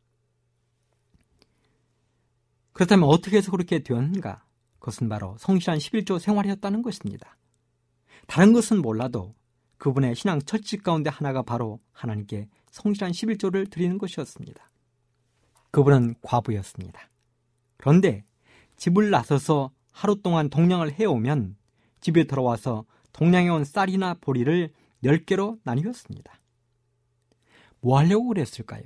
그렇다면 어떻게 해서 그렇게 되었는가? 그것은 바로 성실한 11조 생활이었다는 것입니다. 다른 것은 몰라도 그분의 신앙 철칙 가운데 하나가 바로 하나님께 성실한 11조를 드리는 것이었습니다. 그분은 과부였습니다. 그런데 집을 나서서 하루 동안 동량을 해오면 집에 들어와서 동량해온 쌀이나 보리를 10개로 나뉘었습니다. 뭐 하려고 그랬을까요?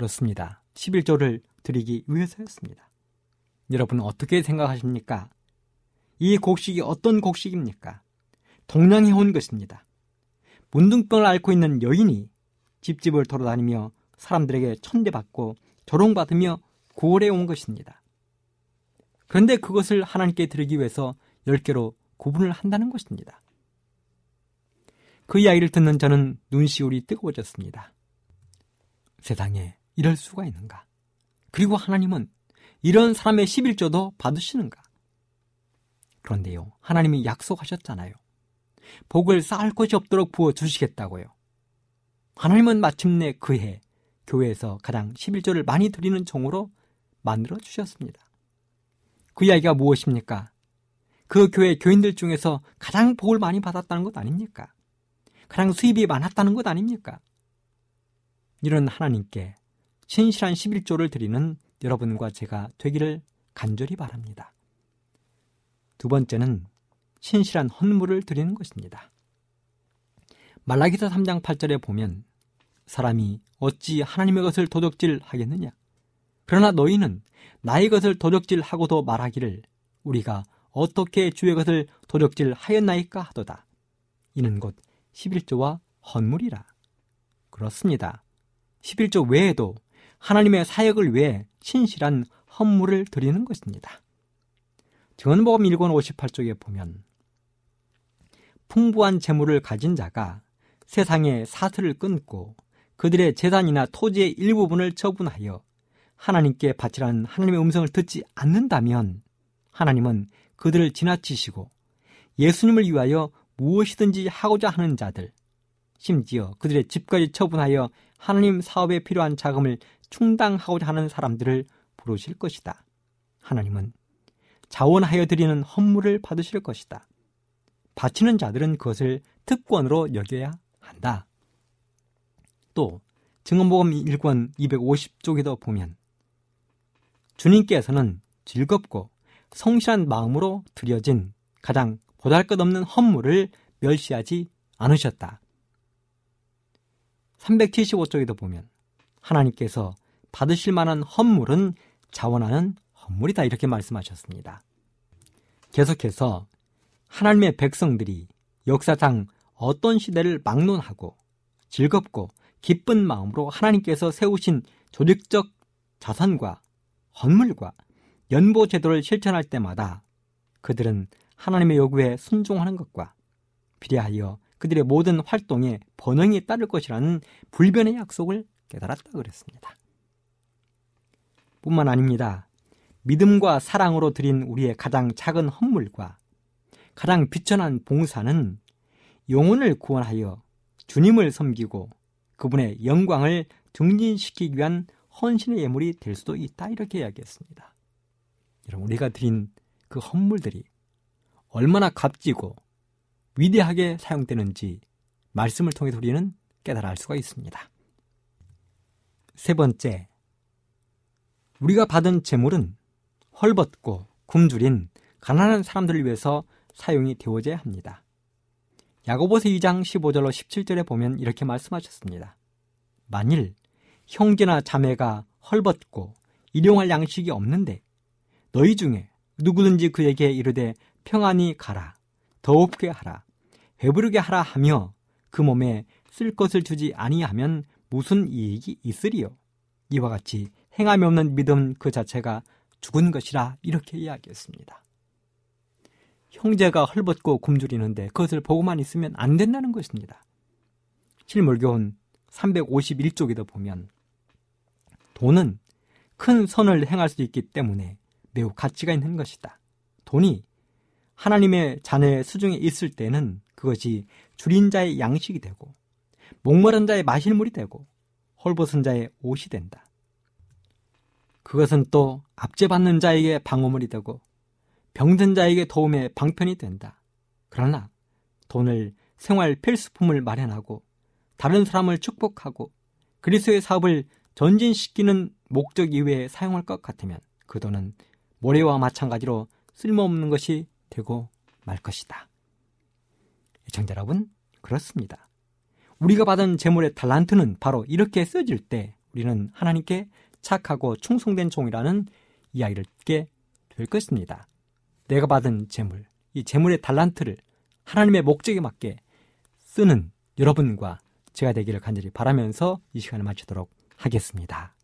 그렇습니다. 11조를 드리기 위해서였습니다. 여러분은 어떻게 생각하십니까? 이 곡식이 어떤 곡식입니까? 동냥해 온 것입니다. 문둥병을 앓고 있는 여인이 집집을 돌아다니며 사람들에게 천대받고 조롱받으며 구걸해 온 것입니다. 그런데 그것을 하나님께 드리기 위해서 10개로 구분을 한다는 것입니다. 그 이야기를 듣는 저는 눈시울이 뜨거워졌습니다. 세상에 이럴 수가 있는가? 그리고 하나님은 이런 사람의 11조도 받으시는가? 그런데요, 하나님이 약속하셨잖아요. 복을 쌓을 것이 없도록 부어주시겠다고요. 하나님은 마침내 그해 교회에서 가장 11조를 많이 드리는 종으로 만들어 주셨습니다. 그 이야기가 무엇입니까? 그 교회 교인들 중에서 가장 복을 많이 받았다는 것 아닙니까? 가장 수입이 많았다는 것 아닙니까? 이런 하나님께 신실한 11조를 드리는 여러분과 제가 되기를 간절히 바랍니다. 두 번째는 신실한 헌물을 드리는 것입니다. 말라기서 3장 8절에 보면 사람이 어찌 하나님의 것을 도적질하겠느냐? 그러나 너희는 나의 것을 도적질하고도 말하기를 우리가 어떻게 주의 것을 도적질하였나이까 하도다. 이는 곧 11조와 헌물이라. 그렇습니다. 11조 외에도 하나님의 사역을 위해 신실한 헌물을 드리는 것입니다. 증언복음 1권 58쪽에 보면 풍부한 재물을 가진 자가 세상의 사슬을 끊고 그들의 재산이나 토지의 일부분을 처분하여 하나님께 바치라는 하나님의 음성을 듣지 않는다면 하나님은 그들을 지나치시고 예수님을 위하여 무엇이든지 하고자 하는 자들, 심지어 그들의 집까지 처분하여 하나님 사업에 필요한 자금을 충당하고자 하는 사람들을 부르실 것이다. 하나님은 자원하여 드리는 헌물을 받으실 것이다. 바치는 자들은 그것을 특권으로 여겨야 한다. 또 증언복음 1권 250쪽에도 보면 주님께서는 즐겁고 성실한 마음으로 드려진 가장 보잘것없는 헌물을 멸시하지 않으셨다. 375쪽에도 보면 하나님께서 받으실 만한 헌물은 자원하는 헌물이다 이렇게 말씀하셨습니다. 계속해서 하나님의 백성들이 역사상 어떤 시대를 막론하고 즐겁고 기쁜 마음으로 하나님께서 세우신 조직적 자선과 헌물과 연보 제도를 실천할 때마다 그들은 하나님의 요구에 순종하는 것과 비례하여 그들의 모든 활동에 번영이 따를 것이라는 불변의 약속을 깨달았다 그랬습니다. 뿐만 아닙니다. 믿음과 사랑으로 드린 우리의 가장 작은 헌물과 가장 비천한 봉사는 영혼을 구원하여 주님을 섬기고 그분의 영광을 증진시키기 위한 헌신의 예물이 될 수도 있다 이렇게 이야기했습니다. 여러분, 우리가 드린 그 헌물들이 얼마나 값지고 위대하게 사용되는지 말씀을 통해서 우리는 깨달아 알 수가 있습니다. 세 번째, 우리가 받은 재물은 헐벗고 굶주린 가난한 사람들을 위해서 사용이 되어져야 합니다. 야고보서 2장 15절로 17절에 보면 이렇게 말씀하셨습니다. 만일 형제나 자매가 헐벗고 일용할 양식이 없는데 너희 중에 누구든지 그에게 이르되 평안히 가라, 더웁게 하라, 배부르게 하라 하며 그 몸에 쓸 것을 주지 아니하면 무슨 이익이 있으리요? 이와 같이 행함이 없는 믿음 그 자체가 죽은 것이라 이렇게 이야기했습니다. 형제가 헐벗고 굶주리는데 그것을 보고만 있으면 안 된다는 것입니다. 실물교훈 351쪽에도 보면 돈은 큰 선을 행할 수 있기 때문에 매우 가치가 있는 것이다. 돈이 하나님의 자녀의 수중에 있을 때는 그것이 줄인 자의 양식이 되고 목마른 자의 마실 물이 되고 헐벗은 자의 옷이 된다. 그것은 또 압제받는 자에게 방어물이 되고 병든 자에게 도움의 방편이 된다. 그러나 돈을 생활 필수품을 마련하고 다른 사람을 축복하고 그리스도의 사업을 전진시키는 목적 이외에 사용할 것 같으면 그 돈은 모래와 마찬가지로 쓸모없는 것이 되고 말 것이다. 시청자 여러분, 그렇습니다. 우리가 받은 재물의 달란트는 바로 이렇게 쓰여질 때 우리는 하나님께 착하고 충성된 종이라는 이야기를 듣게 될 것입니다. 내가 받은 재물, 이 재물의 달란트를 하나님의 목적에 맞게 쓰는 여러분과 제가 되기를 간절히 바라면서 이 시간을 마치도록 하겠습니다.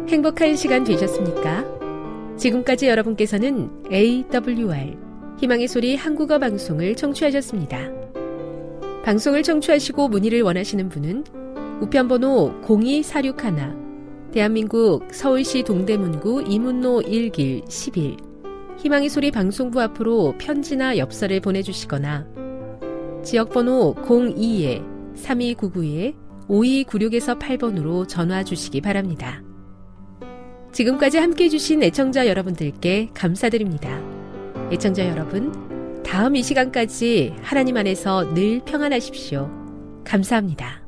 행복한 시간 되셨습니까? 지금까지 여러분께서는 AWR 희망의 소리 한국어 방송을 청취하셨습니다. 방송을 청취하시고 문의를 원하시는 분은 우편번호 02461 대한민국 서울시 동대문구 이문로 1길 11 희망의 소리 방송부 앞으로 편지나 엽서를 보내주시거나 지역번호 02-3299-5296에서 8번으로 전화 주시기 바랍니다. 지금까지 함께해 주신 애청자 여러분들께 감사드립니다. 애청자 여러분, 다음 이 시간까지 하나님 안에서 늘 평안하십시오. 감사합니다.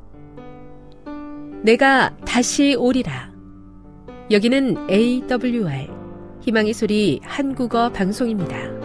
내가 다시 오리라. 여기는 AWR 희망의 소리 한국어 방송입니다.